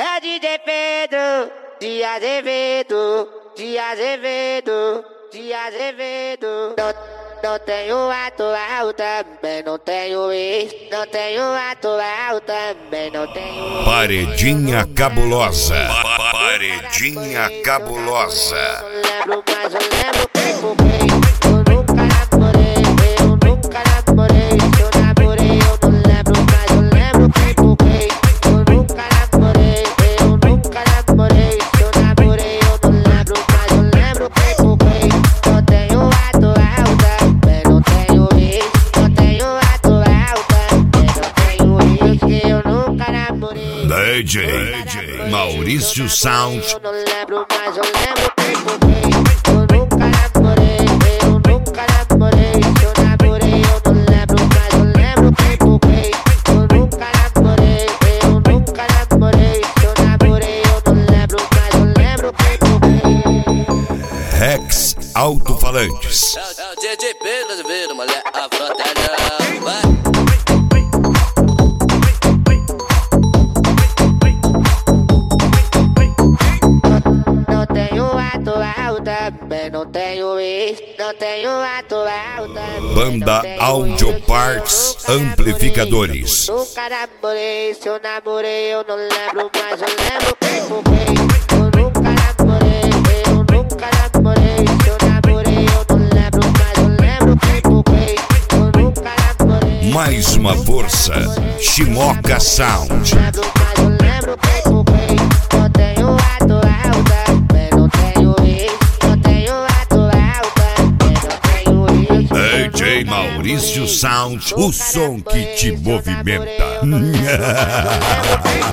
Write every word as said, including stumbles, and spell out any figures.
É D J Pedro, de Azevedo, de Azevedo, de Azevedo. Não, não tenho atual, também não tenho ex. Não tenho atual, também não tenho. Paredinha cabulosa. Paredinha cabulosa. Eu não lembro, mas eu lembro quem foi. Eu nunca namorei, eu nunca namorei. Eu namorei, eu não lembro, mas eu lembro quem foi. Eu nunca namorei, eu nunca namorei. Eu namorei, eu não lembro, mas eu lembro quem foi. Não tenho atual, também não tenho ex. Não tenho atual, também não tenho ex. Que eu nunca namorei. D J Maurício Sound. Eu não lembro, mas eu lembro quem foi. Eu nunca namorei, eu nunca namorei. Eu namorei, eu não lembro, mas eu lembro quem foi. Eu nunca namorei, eu nunca namorei. Eu namorei, eu não lembro, mas eu lembro quem foi. Rex Alto-Falantes. É o D J Pedro Azevedo, mulher, a frontalha. Vai. Não tenho atual, também não tenho ex. Não tenho atual, também Banda não tenho Audio ex. Parts Eu nunca Amplificadores. namorei, nunca namorei, se eu namorei eu não lembro, mas eu lembro quem foi. Eu nunca namorei, eu nunca namorei. Se eu namorei eu não lembro, mas eu lembro quem foi. Eu nunca namorei. Mais uma força, Shimoka Sound. Eu lembro, mas eu lembro quem foi. Não tenho atual, também não tenho ex. Não tenho atual, também não tenho ex. D J Maurício Sound, o som que te movimenta.